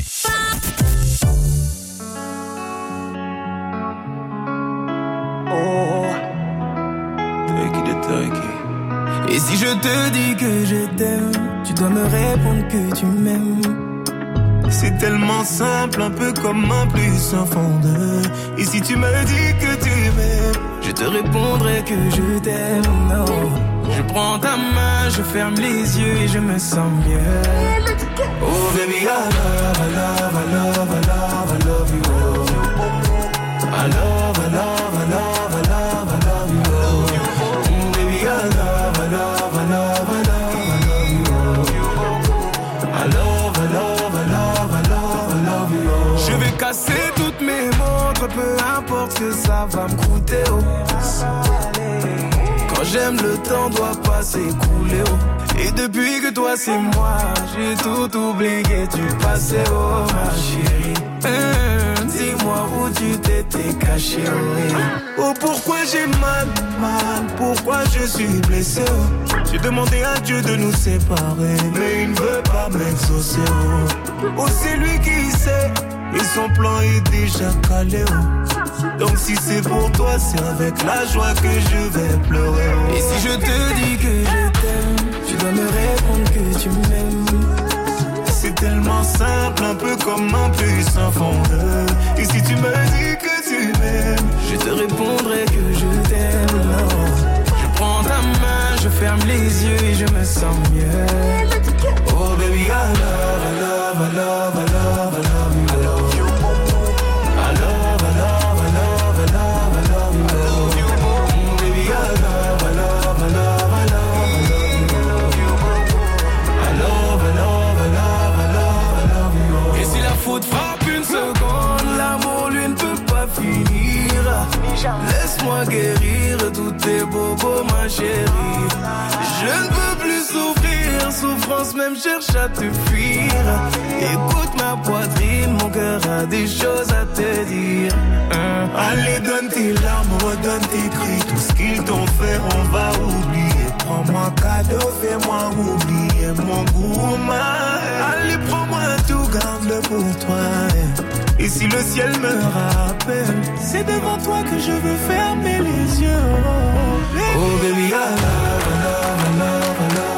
Speaker 7: Et si je te dis que je t'aime, tu dois me répondre que tu m'aimes. C'est tellement simple, un peu comme un plus un fond de. Et si tu me dis que tu m'aimes, je te répondrai que je t'aime. Non. Je prends ta main, je ferme les yeux et je me sens mieux. Oh baby, I love, I love, I love, I love, I love you. I love, I love, I love, I love, I love you. Oh baby, I love, I love, I love, I love, I love you. I love, I love, I love, I love, I love you. Je vais casser toutes mes montres, peu importe ce que ça va me coûter. Oh. Quand j'aime, le temps doit pas s'écouler. Oh. Et depuis que toi c'est moi, j'ai tout oublié du passé. Oh ma chérie, dis-moi où tu t'étais caché. Oh pourquoi j'ai mal, pourquoi je suis blessé. J'ai demandé à Dieu de nous séparer, mais il ne veut pas m'exaucer. Oh c'est lui qui sait, et son plan est déjà calé. Donc si c'est pour toi, c'est avec la joie que je vais pleurer. Et si je te dis que je t'aime, tu dois me répondre que tu m'aimes. C'est tellement simple, un peu comme un plus un fondeur. Et si tu me dis que tu m'aimes, je te répondrai que je t'aime. Je prends ta main, je ferme les yeux et je me sens mieux. Oh baby, I love, I love, I love, I love, I love you. I love, I love, I love, I love, I love you. Baby, I love, I love, I love, I love, I love you. I love, I love, I love, I love, I love you. Et si la faute frappe une seconde, l'amour lui ne peut pas finir. Laisse-moi guérir tous tes bobos, ma chérie. Je ne peux plus souffrir, souffrance même cherche à te fuir. Écoute ma poitrine, mon cœur a des choses à te dire. Allez, donne tes larmes, redonne tes cris. Tout ce qu'ils t'ont fait, on va oublier. Prends-moi cadeau, fais-moi oublier mon gourmand. Allez, prends-moi tout, garde-le pour toi. Et si le ciel me rappelle, c'est devant toi que je veux fermer les yeux. Oh baby, I love, I love, I love, I love.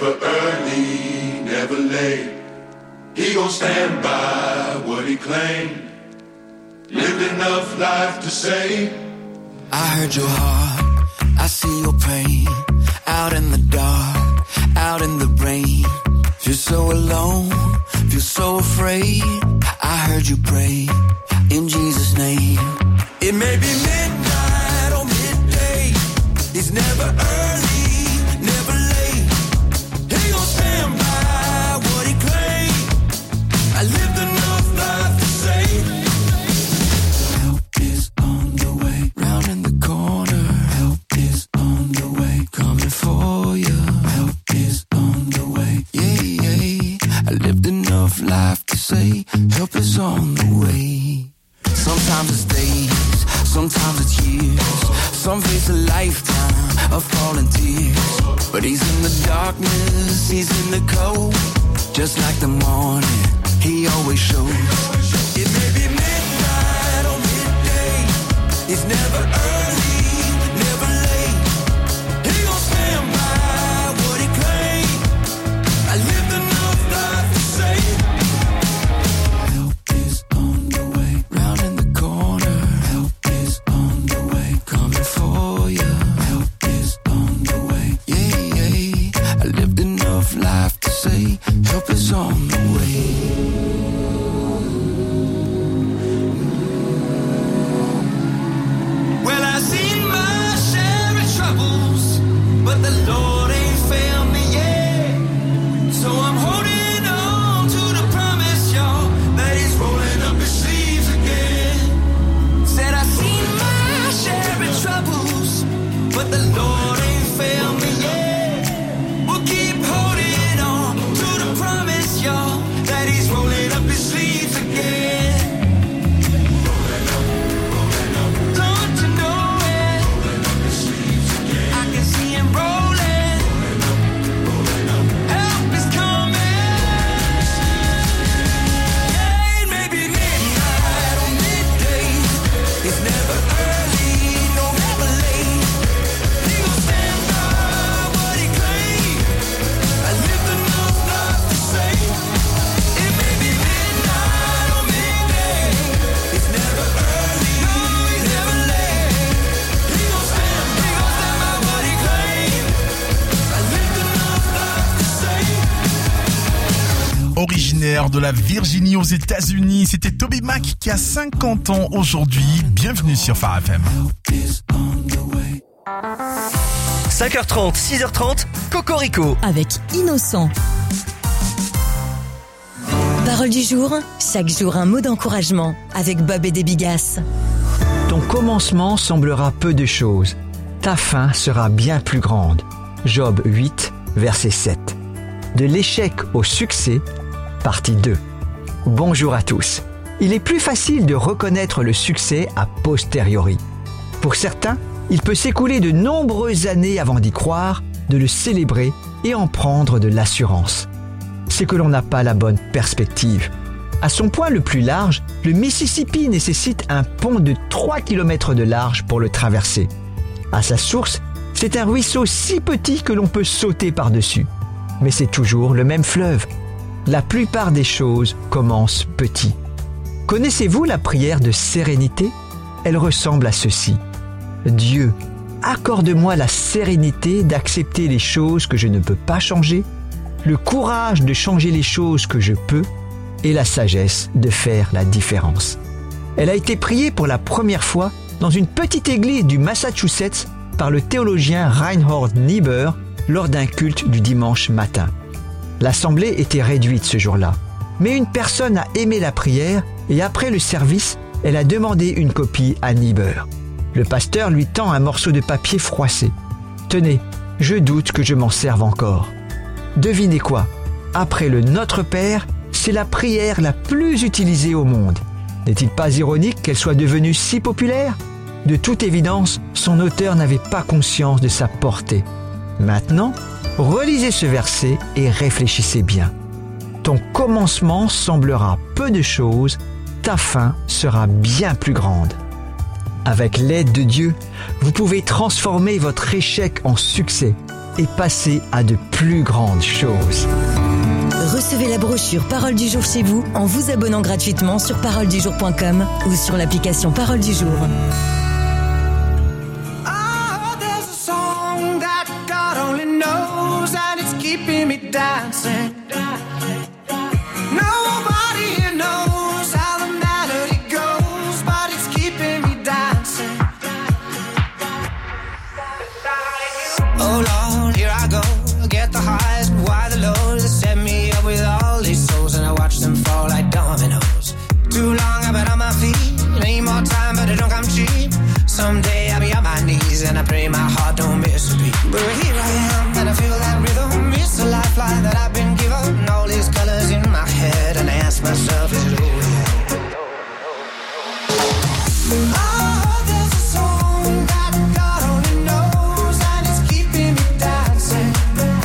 Speaker 6: never early, never late. He gon' stand by what he claimed. Lived enough life to say,
Speaker 7: I heard your heart, I see your pain. Out in the dark, out in the rain. Feel so alone, feel so afraid. I heard you pray, in Jesus' name. It may be midnight or midday. It's never early, never late. He gon' stand by what he claimed. I lived enough life to say, help is on the way. Round in the corner, help is on the way. Coming for you, help is on the way. Yeah, yeah. I lived enough life to say, help is on the way. Sometimes it's days, sometimes it's years. Some face a lifetime of falling tears. But he's in the darkness, he's in the cold. Just like the morning, he always shows. It may be midnight or midday. It's never early, never late. He gon' stand by what he claimed. I lived enough life to say, help is on the way. Round in the corner, help is on the way. Coming for you, help is on the way. Yeah, yeah. I lived enough life to say, help is on the way. Well, I've seen my share of troubles, but the Lord ain't failed me yet. So I'm holding on to the promise, y'all, that he's rolling up his sleeves again. Said I've seen my share of troubles, but the Lord ain't failed me yet. We'll keep holding on to the promise, y'all, that he's rolling up his sleeves again. Don't you know it? I can see him rolling. Help is coming. Yeah, maybe midnight or midday. It's never early, no never late. He gon' stand by what he claimed. I lived enough life to say, it may be midnight or midday. It's never early, no, he's never late. He gon' stand by what he claimed. I lived enough life to say.
Speaker 4: Originaire de la Virginie aux États-Unis, c'était Toby Mac qui a 50 ans aujourd'hui. Bienvenue sur Phare FM.
Speaker 5: 5h30, 6h30, Cocorico.
Speaker 8: Avec Innocent. Parole du jour, chaque jour un mot d'encouragement avec Bob et des Bigasses.
Speaker 9: Ton commencement semblera peu de choses. Ta fin sera bien plus grande. Job 8, verset 7. De l'échec au succès, partie 2. Bonjour à tous. Il est plus facile de reconnaître le succès a posteriori. Pour certains, il peut s'écouler de nombreuses années avant d'y croire, de le célébrer et en prendre de l'assurance. C'est que l'on n'a pas la bonne perspective. À son point le plus large, le Mississippi nécessite un pont de 3 km de large pour le traverser. À sa source, c'est un ruisseau si petit que l'on peut sauter par-dessus. Mais c'est toujours le même fleuve. La plupart des choses commencent petit. Connaissez-vous la prière de sérénité ? Elle ressemble à ceci. Dieu, accorde-moi la sérénité d'accepter les choses que je ne peux pas changer, le courage de changer les choses que je peux et la sagesse de faire la différence. Elle a été priée pour la première fois dans une petite église du Massachusetts par le théologien Reinhold Niebuhr lors d'un culte du dimanche matin. L'assemblée était réduite ce jour-là, mais une personne a aimé la prière et après le service, elle a demandé une copie à Niebuhr. Le pasteur lui tend un morceau de papier froissé. « Tenez, je doute que je m'en serve encore. » Devinez quoi ? Après le Notre Père, c'est la prière la plus utilisée au monde. N'est-il pas ironique qu'elle soit devenue si populaire ? De toute évidence, son auteur n'avait pas conscience de sa portée. Maintenant, relisez ce verset et réfléchissez bien. Ton commencement semblera peu de choses, ta fin sera bien plus grande. Avec l'aide de Dieu, vous pouvez transformer votre échec en succès. et passer à de plus grandes choses.
Speaker 8: Recevez la brochure Parole du jour chez vous en vous abonnant gratuitement sur paroledujour.com ou sur l'application Parole du jour.
Speaker 7: Keeping me dancing. Nobody knows how the melody goes, but it's keeping me dancing. Oh Lord, here I go. Get the highs, but why the lows? They set me up with all these souls, and I watch them fall like dominoes. Too long I've been on my feet. Ain't more time, but it don't come cheap. Someday I'll be on my knees, and I pray my heart don't miss a beat. But here I am, and I feel that rhythm. It's a lifeline that I've been given. All these colors in my head, and I ask myself, is it over yet? Oh, there's a song that God only knows, and it's keeping me dancing.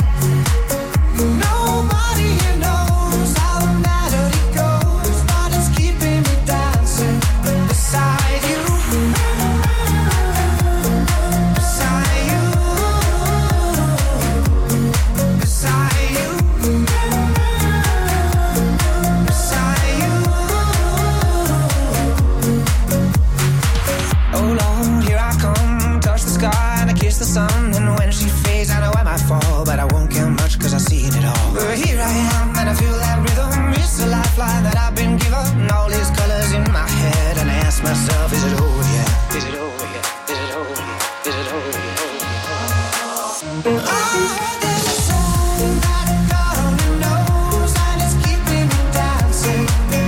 Speaker 7: Nobody knows how the melody goes, but it's keeping me dancing beside you. The sun, and when she fades I know I might fall, but I won't care much cause I've seen it all. But here I am, and I feel that rhythm. It's a lifeline that I've been given. All these colors in my head, and I ask myself, is it over yet? Is it over yet? Is it over yet? Is it over yet? Oh, there's a song that God only knows, and it's keeping me dancing.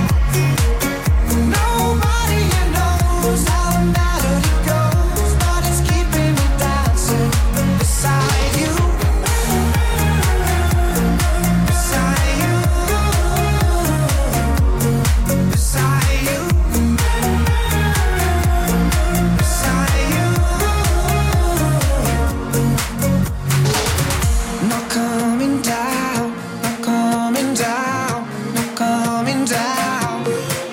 Speaker 7: Nobody knows how the melody goes, but it's keeping me dancing beside you, beside you, beside you, beside you. Not coming down, not coming down, not coming down.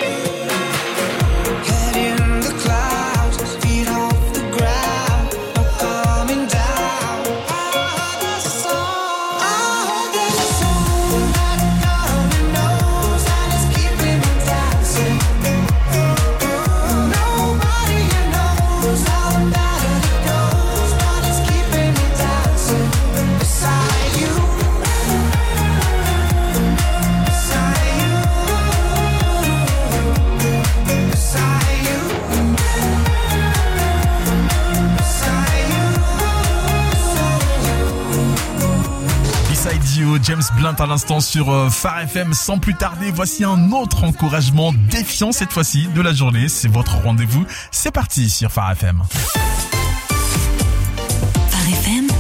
Speaker 7: Head in the clouds, feet off the ground, not coming down. Oh, there's a song that God only knows, and it's keeping me dancing. Nobody knows how the melody goes, but it's keeping me dancing beside you, beside you, beside you,
Speaker 4: Beside You, James Blunt à l'instant sur Phare FM. Sans plus tarder, voici un autre encouragement défiant cette fois-ci de la journée. C'est votre rendez-vous. C'est parti sur Phare FM.
Speaker 8: Phare FM.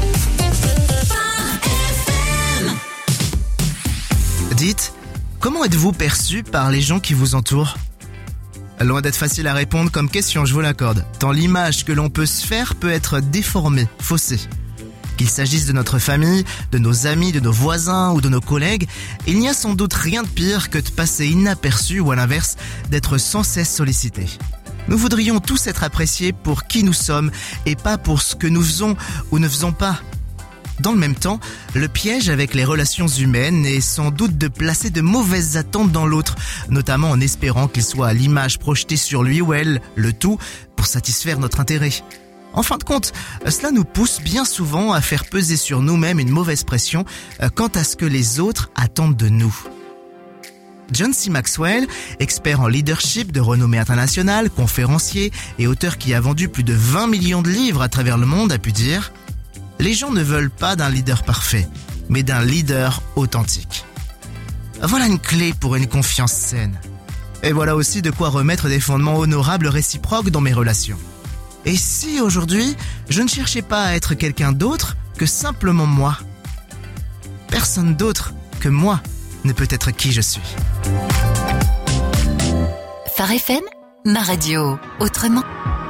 Speaker 10: Dites, comment êtes-vous perçu par les gens qui vous entourent ? Loin d'être facile à répondre comme question, je vous l'accorde, tant l'image que l'on peut se faire peut être déformée, faussée. Qu'il s'agisse de notre famille, de nos amis, de nos voisins ou de nos collègues, il n'y a sans doute rien de pire que de passer inaperçu ou à l'inverse, d'être sans cesse sollicité. Nous voudrions tous être appréciés pour qui nous sommes et pas pour ce que nous faisons ou ne faisons pas. Dans le même temps, le piège avec les relations humaines est sans doute de placer de mauvaises attentes dans l'autre, notamment en espérant qu'il soit à l'image projetée sur lui ou elle, le tout pour satisfaire notre intérêt. En fin de compte, cela nous pousse bien souvent à faire peser sur nous-mêmes une mauvaise pression quant à ce que les autres attendent de nous. John C. Maxwell, expert en leadership de renommée internationale, conférencier et auteur qui a vendu plus de 20 millions de livres à travers le monde, a pu dire « Les gens ne veulent pas d'un leader parfait, mais d'un leader authentique. » Voilà une clé pour une confiance saine. Et voilà aussi de quoi remettre des fondements honorables réciproques dans mes relations. Et si aujourd'hui, je ne cherchais pas à être quelqu'un d'autre que simplement moi ? Personne d'autre que moi ne peut être qui je suis.
Speaker 8: Phare FM, ma radio, autrement.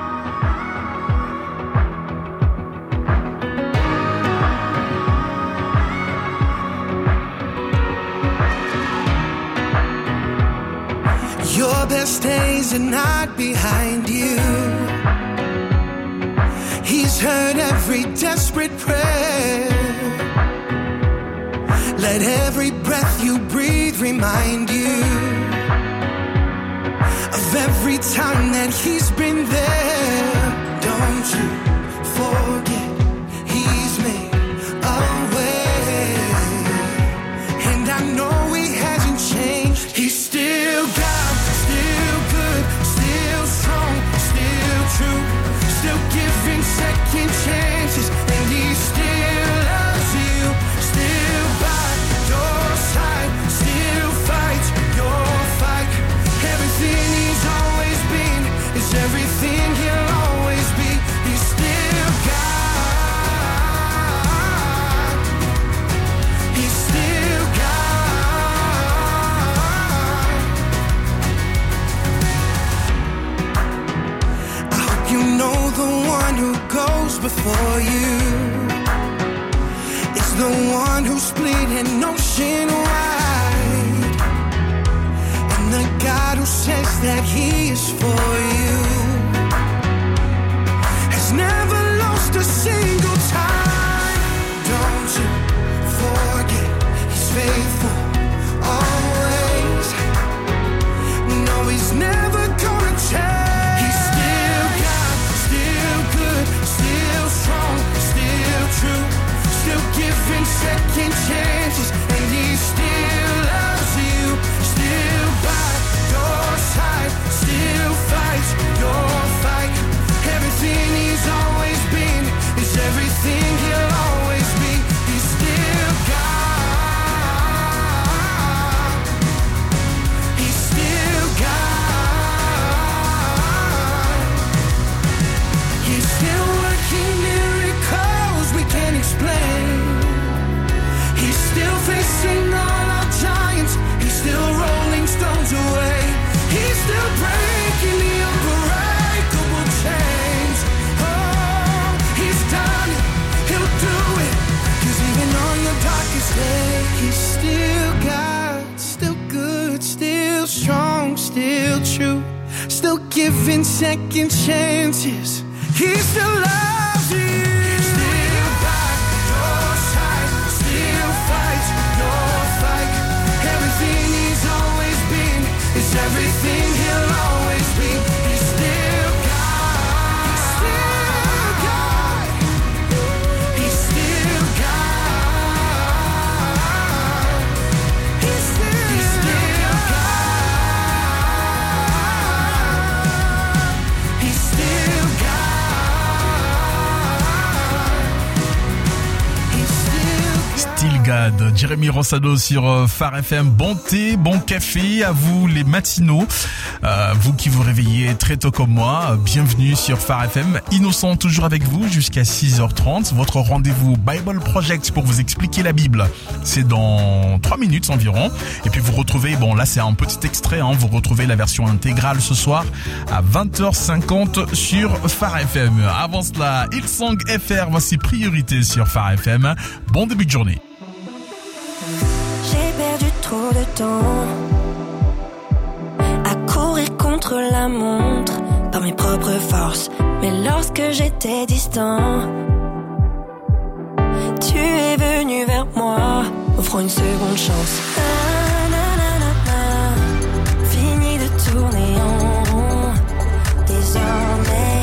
Speaker 7: Your best days are not behind you. He's heard every desperate prayer. breath you breathe remind you of every time that he's been there. Don't you forget he's made a way. And I know he hasn't changed. He's still God, still good, still strong, still true, still giving second chances. And he still loves you, still by your side, still fights your fight. Everything he's always been is everything he'll always be. He's still God. He's still God. I hope you know the one who goes before you is the one who split an ocean wide. And the God who says that he is for you has never lost a single time. Don't you forget he's faithful always. No, he's never gonna change. He's still God, still good, still strong, still true, still giving second chances. And he still loves you, still by your side, still fights your fight. Everything he's always been is everything he'll always be. He's still God. He's still God. He's still working miracles we can't explain. He's still facing all our giants. He's still rolling stones away. He's still breaking the unbreakable chains. Oh, he's done it. He'll do it. 'Cause even on your darkest day, he's still God, still good, still strong, still true, still giving second chances. He still loves you. Still by your side, still fights your fight. Everything he's always been is everything he'll always be. He's still God. He's still God. He's still God. He's still God. He's still God. He's still
Speaker 4: Still God, Jérémy Rossado sur Phare FM. Bon thé, bon café à vous les matinaux, vous qui vous réveillez très tôt comme moi, bienvenue sur Phare FM. Innocent toujours avec vous jusqu'à 6h30, votre rendez-vous Bible Project pour vous expliquer la Bible. C'est dans 3 minutes environ. Et puis vous retrouvez, bon là c'est un petit extrait, vous retrouvez la version intégrale ce soir à 20h50 sur Phare FM. Avant cela, Hillsong FR, voici Priorité sur Phare FM. Bon début de journée.
Speaker 11: J'ai perdu trop de temps à courir contre la montre par mes propres forces. Mais lorsque j'étais distant, tu es venu vers moi, offrant une seconde chance. Fini de tourner en rond, désormais.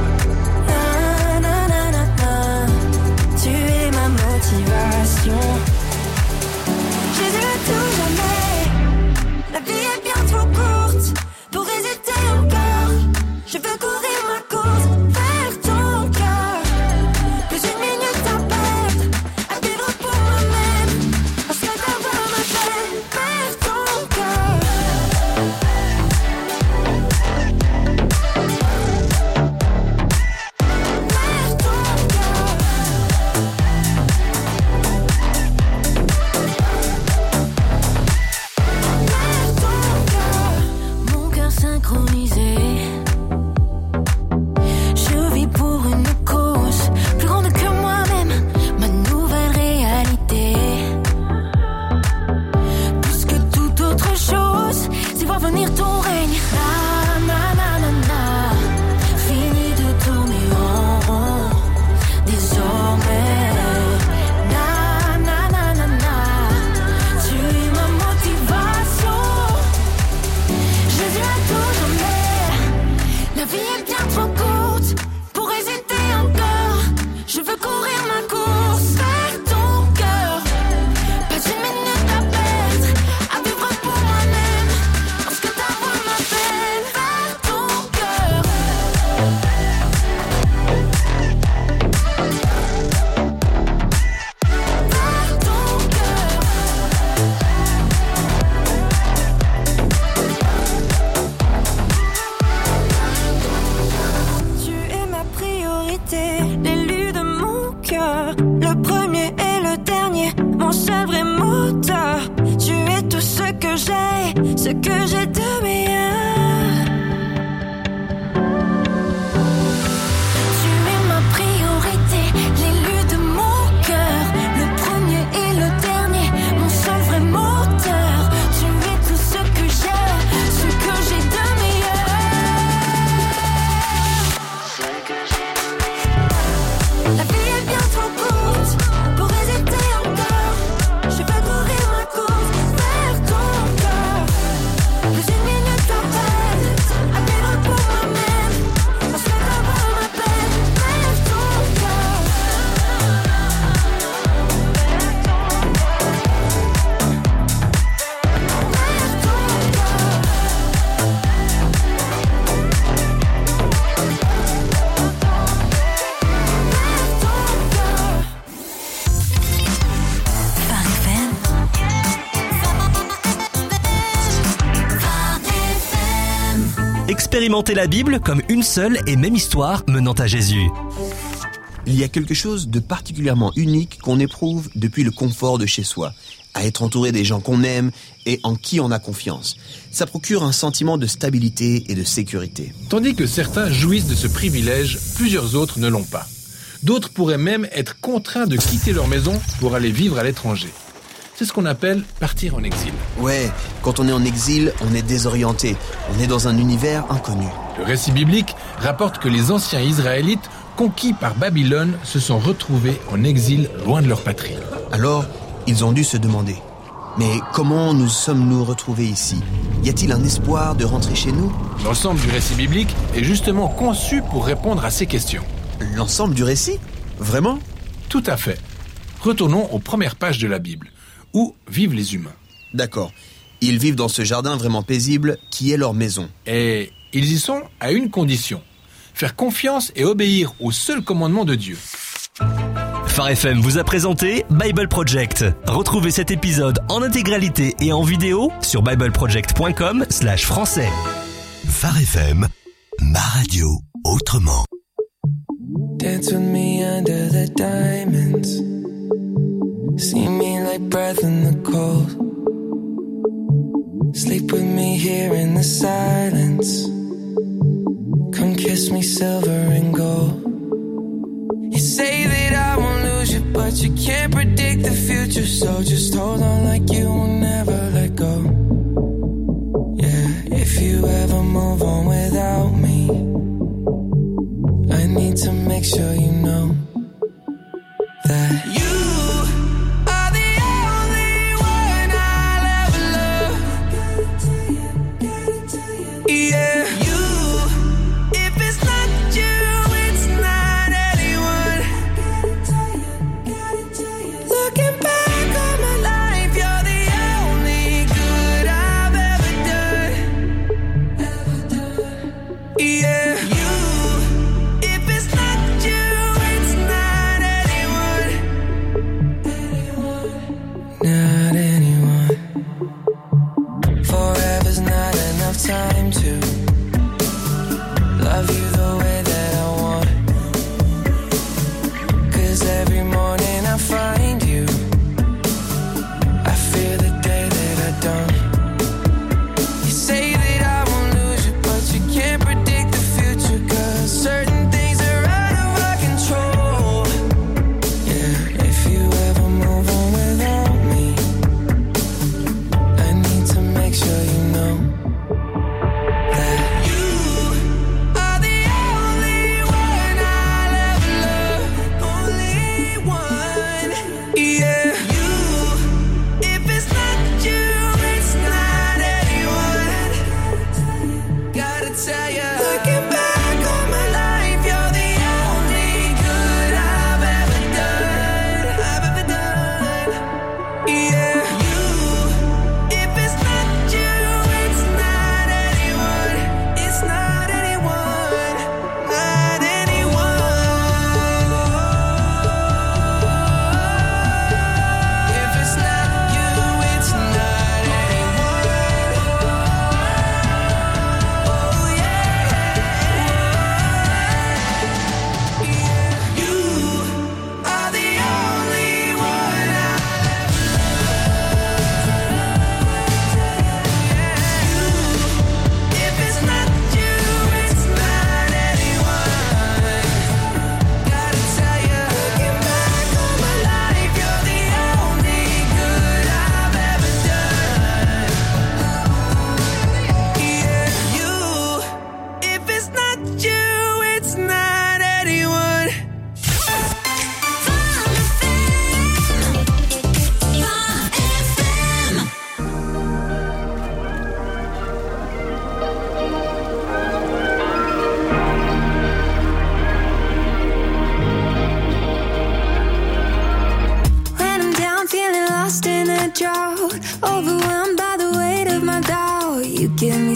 Speaker 11: Tu es ma motivation. Jésus, tout jamais. La vie est bien trop courte pour hésiter encore. Je veux courir ma course vers ton cœur. Plus une minute à perdre, à vivre pour moi-même. Parce que ta voix m'appelle. est bien trop courte pour hésiter encore. Je veux courir ma course vers ton cœur. Pas une minute à perdre, à vivre pour moi-même. Parce que ta voix m'appelle vers ton cœur. Vers ton cœur. Tu es ma priorité, l'élu de mon cœur. Le premier et le dernier, mon seul vrai moteur. Tu es tout ce que j'ai de meilleur. Tu es ma priorité, l'élu de mon cœur. Le premier et le dernier, mon seul vrai moteur. Tu es tout ce que j'ai de meilleur. La vie est bien trop courte pour hésiter encore. Je veux courir ma course vers ton cœur. Plus une minute à perdre, à vivre pour moi-même. Parce que ta voix m'appelle vers ton cœur. Vers ton cœur.
Speaker 8: Phare FM.
Speaker 5: Expérimentez la Bible comme une seule et même histoire menant à Jésus.
Speaker 12: Il y a quelque chose de particulièrement unique qu'on éprouve depuis le confort de chez soi, à être entouré des gens qu'on aime et en qui on a confiance. Ça procure un sentiment de stabilité et de sécurité.
Speaker 13: Tandis que certains jouissent de ce privilège, plusieurs autres ne l'ont pas. D'autres pourraient même être contraints de quitter leur maison pour aller vivre à l'étranger. C'est ce qu'on appelle partir en exil.
Speaker 12: Ouais, quand on est en exil, on est désorienté. On est dans un univers inconnu.
Speaker 13: Le récit biblique rapporte que les anciens Israélites, conquis par Babylone, se sont retrouvés en exil loin de leur patrie.
Speaker 12: Alors, ils ont dû se demander, mais comment nous sommes-nous retrouvés ici? Y a-t-il un espoir de rentrer chez nous?
Speaker 13: L'ensemble du récit biblique est justement conçu pour répondre à ces questions.
Speaker 12: L'ensemble du récit? Vraiment?
Speaker 13: Tout à fait. Retournons aux premières pages de la Bible. Où vivent les humains?
Speaker 12: D'accord. Ils vivent dans ce jardin vraiment paisible qui est leur maison.
Speaker 13: Et ils y sont à une condition. Faire confiance et obéir au seul commandement de Dieu.
Speaker 5: Phare FM vous a présenté Bible Project. Retrouvez cet épisode en intégralité et en vidéo sur bibleproject.com/français.
Speaker 14: Phare FM, ma radio autrement.
Speaker 7: Dance with me under the diamonds. See me like breath in the cold. Sleep with me here in the silence. Come kiss me silver and gold. You say that I won't lose you, but you can't predict the future. So just hold on like you will never let go. Yeah, if you ever move on without me, I need to make sure you know that you are the only one I'll ever love. Yeah, you. If it's not you, it's not anyone. Looking back on my life, you're the only good I've ever done. Yeah, you. If it's not you, it's not anyone.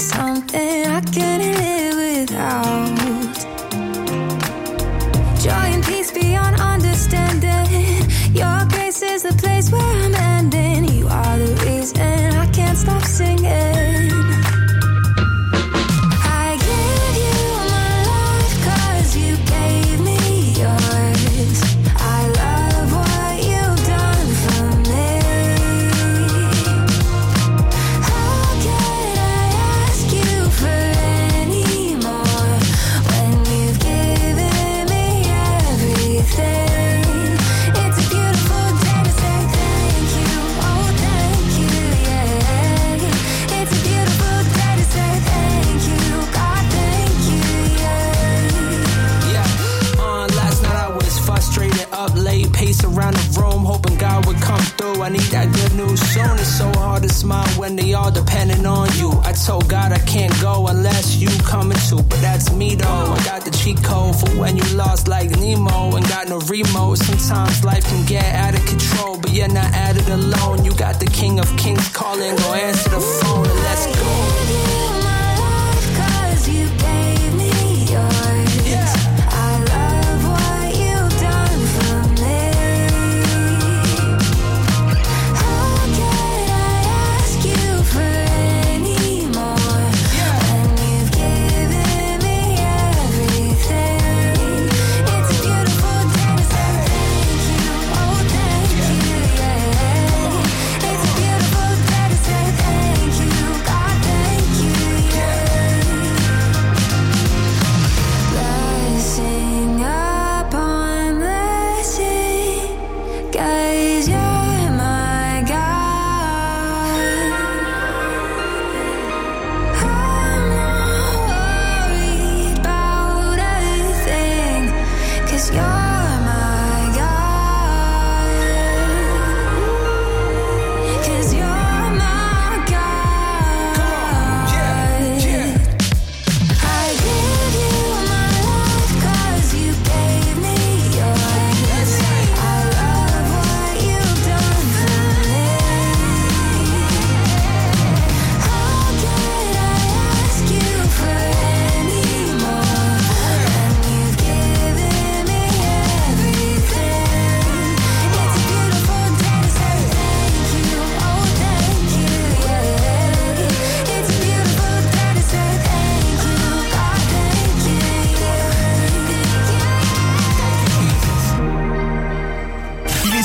Speaker 11: something I can't live without. Joy and peace beyond understanding. Your grace is the place where I'm ending. You are the reason I can't stop singing. I give you my life 'cause you gave me yours. I love what you've done for me. How can I ask you for any more when you've given me everything? It's a beautiful day to say thank you. Oh, thank you, yeah. It's a beautiful day to say thank you. God, thank you, yeah.
Speaker 15: Last night I was frustrated, up late, pace around the room, hoping God would come through. I need that good news soon. It's so hard to smile when they all depending on you. I told God I can't go unless you coming too, but that's me though. I got the cheat code for when you lost like Nemo and got no remote. Sometimes life can get out of control, but you're not at it alone. You got the King of Kings calling, go answer the phone and let's go.